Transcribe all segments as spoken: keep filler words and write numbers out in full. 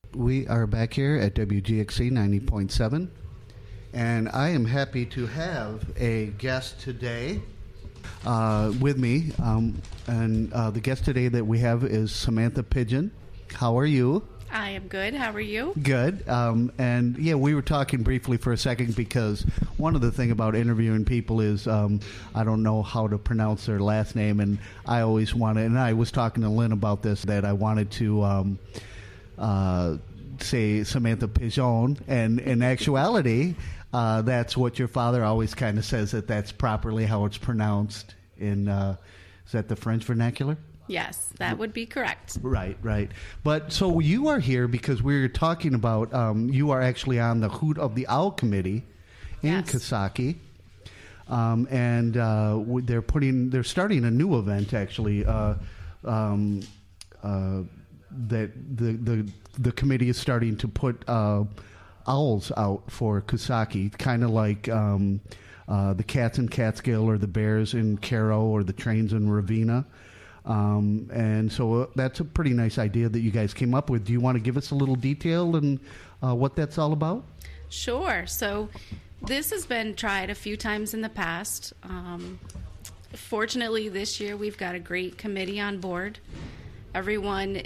We are back here at W G X C ninety point seven, and I am happy to have a guest today uh, with me. Um, and uh, the guest today that we have is Samantha Pidgeon. How are you? I am good. How are you? Good. Um, and yeah, we were talking briefly for a second because one of the thing about interviewing people is um, I don't know how to pronounce their last name, and I always wanted. And I was talking to Lynn about this, that I wanted to um, uh, say Samantha Pidgeon, and in actuality, uh, that's what your father always kind of says, that that's properly how it's pronounced in. Uh, is that the French vernacular? Yes, that would be correct. Right, right. But so you are here because we're talking about, um, you are actually on the Hoot of the Owl Committee in Yes. Coxsackie. Um, and uh, they're putting, they're starting a new event actually, uh, um, uh, that the, the, the committee is starting to put uh, owls out for Coxsackie, kind of like um, uh, the cats in Catskill or the bears in Caro or the trains in Ravenna. Um, and so uh, that's a pretty nice idea that you guys came up with. Do you want to give us a little detail and uh, what that's all about? Sure. So this has been tried a few times in the past. Um, fortunately, this year we've got a great committee on board. Everyone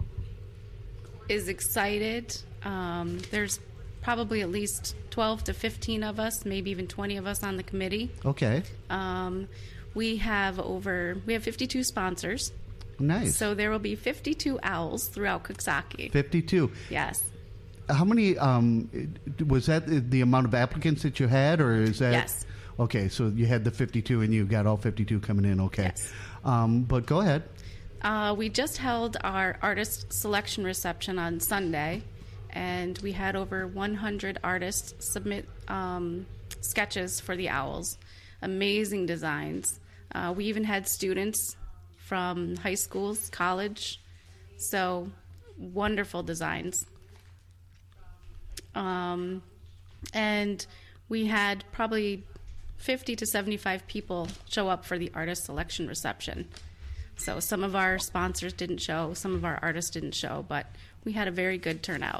is excited. Um, there's probably at least twelve to fifteen of us, maybe even twenty of us on the committee. Okay. Um, we have over, we have fifty-two sponsors. Nice. So there will be fifty-two owls throughout Coxsackie. fifty-two. Yes. How many, um, was that the amount of applicants that you had, or is that? Yes. Okay, so you had the fifty-two and you got all fifty-two coming in, okay. Yes. Um, but go ahead. Uh, we just held our artist selection reception on Sunday, and we had over one hundred artists submit um, sketches for the owls. Amazing designs. Uh, we even had students from high schools, college, so wonderful designs. Um, and we had probably fifty to seventy-five people show up for the artist selection reception. So some of our sponsors didn't show, some of our artists didn't show, but we had a very good turnout.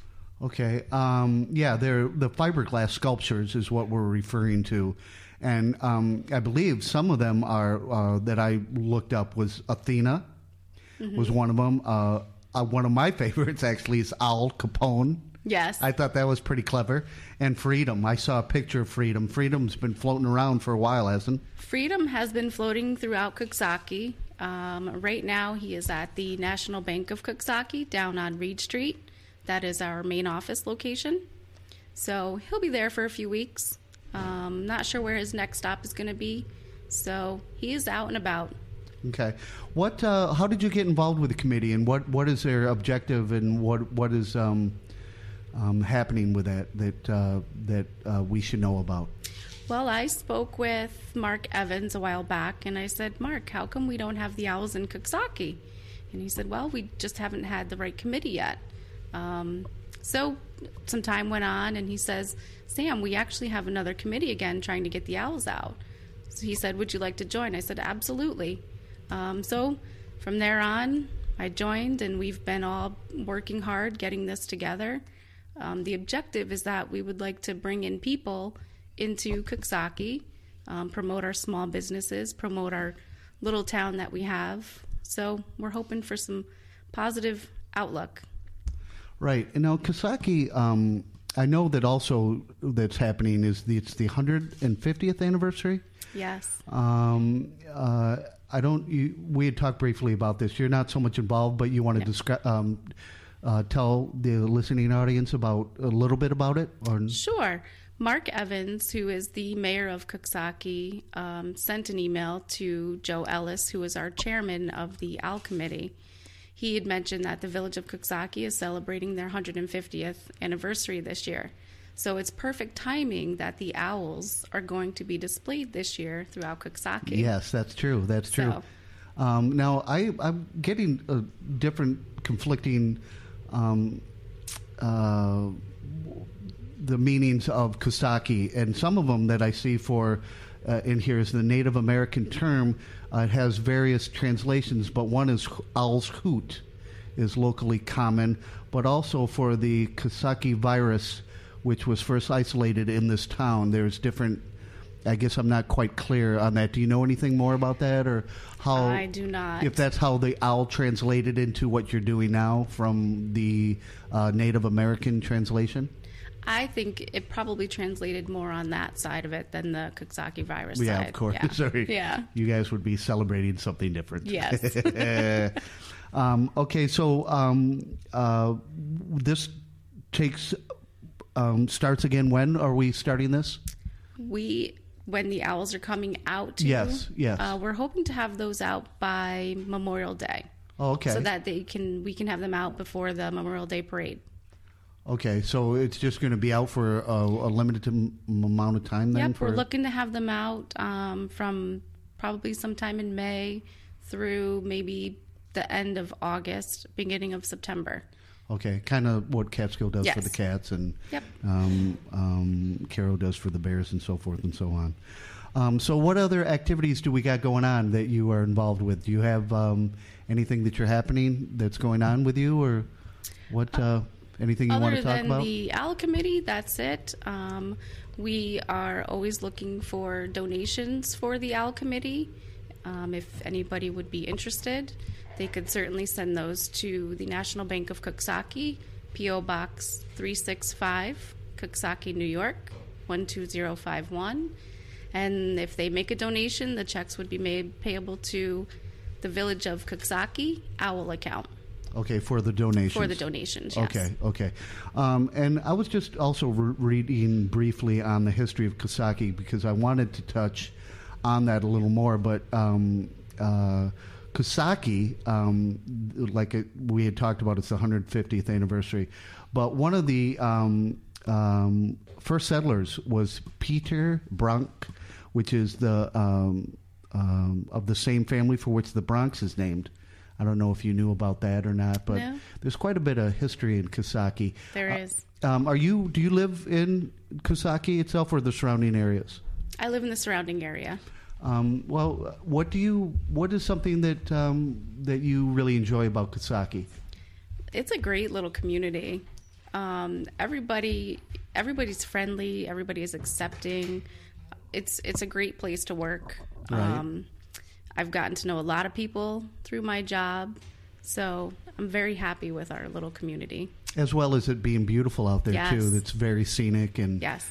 Okay. Um, yeah, they're, the fiberglass sculptures is what we're referring to. And um, I believe some of them are uh, that I looked up was Athena, mm-hmm. was one of them. Uh, uh, one of my favorites actually is Al Capone. Yes. I thought that was pretty clever. And Freedom. I saw a picture of Freedom. Freedom's been floating around for a while, hasn't it? Freedom has been floating throughout Coxsackie. Um, right now he is at the National Bank of Coxsackie down on Reed Street. That is our main office location. So he'll be there for a few weeks. Um, not sure where his next stop is going to be. So he is out and about. Okay. What? Uh, how did you get involved with the committee, and what, what is their objective, and what what is um, um, happening with that that uh, that uh, we should know about? Well, I spoke with Mark Evans a while back, and I said, Mark, how come we don't have the owls in Coxsackie? And he said, well, we just haven't had the right committee yet. Um, so some time went on, and he says, Sam, we actually have another committee again trying to get the owls out. So he said, would you like to join? I said, absolutely. Um, so from there on, I joined, and we've been all working hard getting this together. Um, the objective is that we would like to bring in people into Coxsackie, um, promote our small businesses, promote our little town that we have. So we're hoping for some positive outlook. Right. And now Coxsackie, um, I know that also that's happening is the, it's the one hundred fiftieth anniversary. Yes. Um, uh, I don't, you, we had talked briefly about this. You're not so much involved, but you want to Yeah. descri- um, uh, tell the listening audience about a little bit about it? Or? Sure. Mark Evans, who is the mayor of Coxsackie, um, sent an email to Joe Ellis, who is our chairman of the Owl Committee. He had mentioned that the village of Coxsackie is celebrating their one hundred fiftieth anniversary this year. So it's perfect timing that the owls are going to be displayed this year throughout Coxsackie. Yes, that's true. That's true. So, um, now, I, I'm getting a different conflicting um, uh, the meanings of Coxsackie, and some of them that I see for uh, in here is the Native American term. Uh, it has various translations, but one is owl's hoot, is locally common, but also for the Coxsackie virus, which was first isolated in this town. There's different, I guess I'm not quite clear on that. Do you know anything more about that, or how? I do not. If that's how the owl translated into what you're doing now from the uh, Native American translation? I think it probably translated more on that side of it than the Coxsackie virus yeah, side. of course. Yeah. Sorry. Yeah. You guys would be celebrating something different. Yes. um, okay, so um, uh, this takes um, starts again. When are we starting this? We, when the owls are coming out to Yes, you, yes. Uh, we're hoping to have those out by Memorial Day. Oh, okay. So that they can, we can have them out before the Memorial Day parade. Okay, so it's just going to be out for a, a limited m- amount of time then? Yep, for... we're looking to have them out um, from probably sometime in May through maybe the end of August, beginning of September. Okay, kind of what Catskill does Yes. for the cats and Yep. um, um, Caro does for the bears and so forth and so on. Um, so what other activities do we got going on that you are involved with? Do you have um, anything that you're happening that's going on with you, or what? Uh, anything you Other want to talk than about? the owl committee, that's it. Um, we are always looking for donations for the owl committee. Um, if anybody would be interested, they could certainly send those to the National Bank of Coxsackie, P O Box three six five, Coxsackie, New York, one two zero five one. And if they make a donation, the checks would be made payable to the Village of Coxsackie Owl account. Okay, for the donations. For the donations, yes. Okay, okay. Um, and I was just also re- reading briefly on the history of Coxsackie because I wanted to touch on that a little more. But um, uh, Coxsackie, um, like it, we had talked about, it's the one hundred fiftieth anniversary. But one of the um, um, first settlers was Peter Bronk, which is the um, um, of the same family for which the Bronx is named. I don't know if you knew about that or not, but No. there's quite a bit of history in Coxsackie. There Uh, is. Um, are you? Do you live in Coxsackie itself or the surrounding areas? I live in the surrounding area. Um, well, what do you? What is something that um, that you really enjoy about Coxsackie? It's a great little community. Um, everybody, everybody's friendly. Everybody is accepting. It's it's a great place to work. Right. Um, I've gotten to know a lot of people through my job, so I'm very happy with our little community. As well as it being beautiful out there Yes. too. That's very scenic and Yes.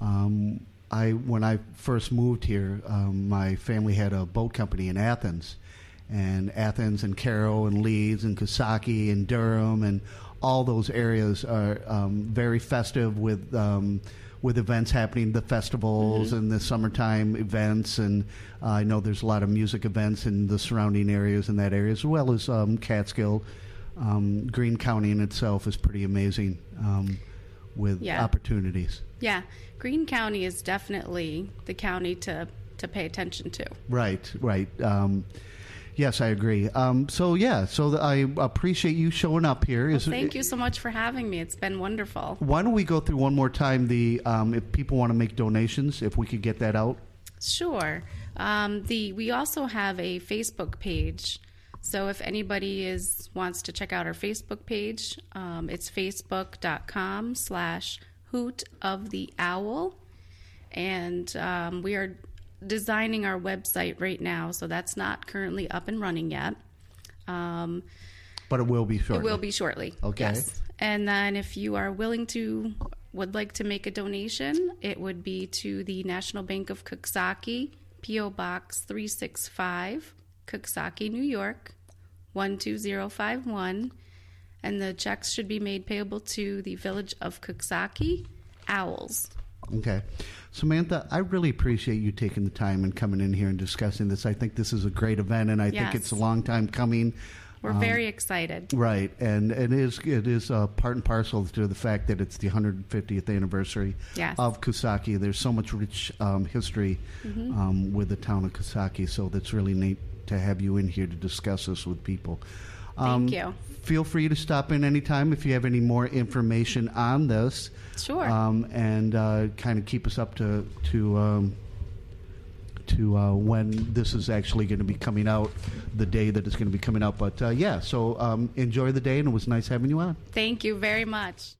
Um, I when I first moved here, um, my family had a boat company in Athens, and Athens and Caro and Leeds and Coxsackie and Durham and all those areas are um, very festive with um, with events happening, the festivals Mm-hmm. and the summertime events, and uh, I know there's a lot of music events in the surrounding areas in that area, as well as um, Catskill. Um, Greene County in itself is pretty amazing um, with Yeah. opportunities. Yeah, Greene County is definitely the county to, to pay attention to. Right, right. Um, yes, I agree. Um, so, yeah, so th- I appreciate you showing up here. Well, Is- thank you so much for having me. It's been wonderful. Why don't we go through one more time the um, if people want to make donations, if we could get that out? Sure. Um, the we also have a Facebook page. So if anybody is wants to check out our Facebook page, um, it's facebook.com slash hoot of the owl. And um, we are designing our website right now, so that's not currently up and running yet. Um, But it will be shortly. It will be shortly. Okay. Yes. And then if you are willing to, would like to make a donation, it would be to the National Bank of Coxsackie, P O Box three six five, Coxsackie, New York, one two zero five one. And the checks should be made payable to the Village of Coxsackie Owls. Okay. Samantha, I really appreciate you taking the time and coming in here and discussing this. I think this is a great event, and I think Yes. it's a long time coming. We're very excited. Right, and it is it is uh, part and parcel to the fact that it's the one hundred fiftieth anniversary Yes. of Coxsackie. There's so much rich um, history um, with the town of Coxsackie, so that's really neat to have you in here to discuss this with people. Um, Thank you. Feel free to stop in anytime if you have any more information on this. Sure. Um, and uh, kind of keep us up to to um, to uh, when this is actually going to be coming out, the day that it's going to be coming out. But uh, yeah, so um, enjoy the day, and it was nice having you on. Thank you very much.